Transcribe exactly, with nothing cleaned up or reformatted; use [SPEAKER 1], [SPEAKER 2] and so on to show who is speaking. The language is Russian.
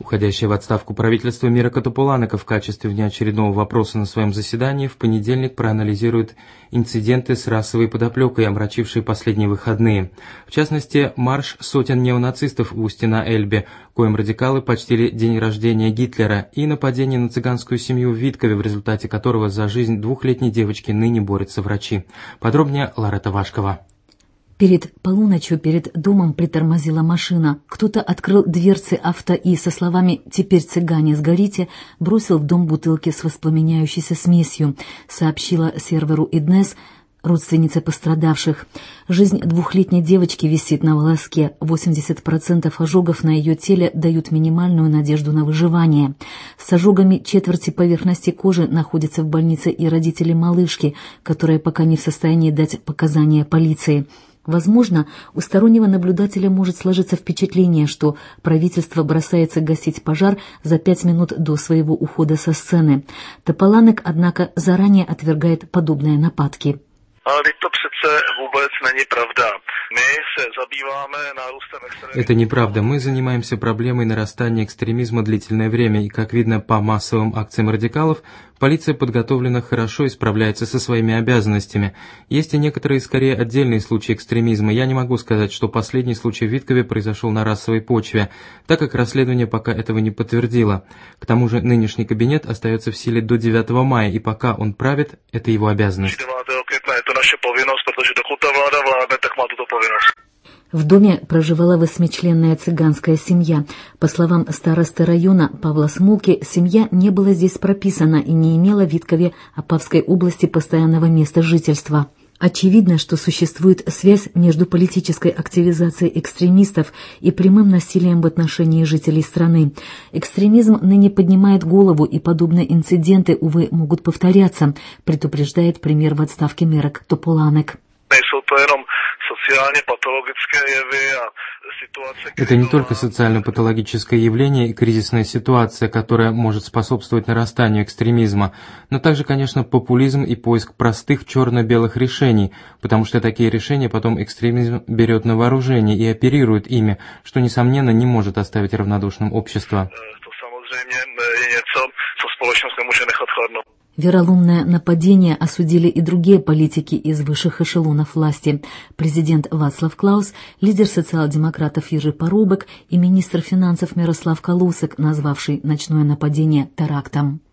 [SPEAKER 1] Уходящее в отставку правительство Мирака Топуланека в качестве внеочередного вопроса на своем заседании в понедельник проанализирует инциденты с расовой подоплекой, омрачившие последние выходные. В частности, марш сотен неонацистов в Устье-на-Эльбе, коим радикалы почтили день рождения Гитлера, и нападение на цыганскую семью в Виткове, в результате которого за жизнь двухлетней девочки ныне борются врачи. Подробнее Ларета Вашкова.
[SPEAKER 2] Перед полуночью перед домом притормозила машина. Кто-то открыл дверцы авто и со словами «Теперь, цыгане, сгорите» бросил в дом бутылки с воспламеняющейся смесью, сообщила серверу ИДНЕС родственница пострадавших. Жизнь двухлетней девочки висит на волоске. восемьдесят процентов ожогов на ее теле дают минимальную надежду на выживание. С ожогами четверти поверхности кожи находятся в больнице и родители малышки, которая пока не в состоянии дать показания полиции. Возможно, у стороннего наблюдателя может сложиться впечатление, что правительство бросается гасить пожар за пять минут до своего ухода со сцены. Топуланек, однако, заранее отвергает подобные нападки.
[SPEAKER 1] Это неправда. Мы занимаемся проблемой нарастания экстремизма длительное время, и, как видно по массовым акциям радикалов, полиция подготовлена хорошо и справляется со своими обязанностями. Есть и некоторые, скорее, отдельные случаи экстремизма. Я не могу сказать, что последний случай в Виткове произошел на расовой почве, так как расследование пока этого не подтвердило. К тому же нынешний кабинет остается в силе до девятого мая, и пока он правит, это его обязанность.
[SPEAKER 2] В доме проживала восьмичленная цыганская семья. По словам старосты района Павла Смолки, семья не была здесь прописана и не имела в Виткове Опавской области постоянного места жительства. Очевидно, что существует связь между политической активизацией экстремистов и прямым насилием в отношении жителей страны. Экстремизм ныне поднимает голову, и подобные инциденты, увы, могут повторяться, предупреждает премьер в отставке Мирак Топуланек.
[SPEAKER 1] Это не только социально-патологическое явление и кризисная ситуация, которая может способствовать нарастанию экстремизма, но также, конечно, популизм и поиск простых черно-белых решений, потому что такие решения потом экстремизм берет на вооружение и оперирует ими, что, несомненно, не может оставить равнодушным общество.
[SPEAKER 2] Вероломное нападение осудили и другие политики из высших эшелонов власти. Президент Вацлав Клаус, лидер социал-демократов Ежи Парубек и министр финансов Мирослав Калусек, назвавший ночное нападение терактом.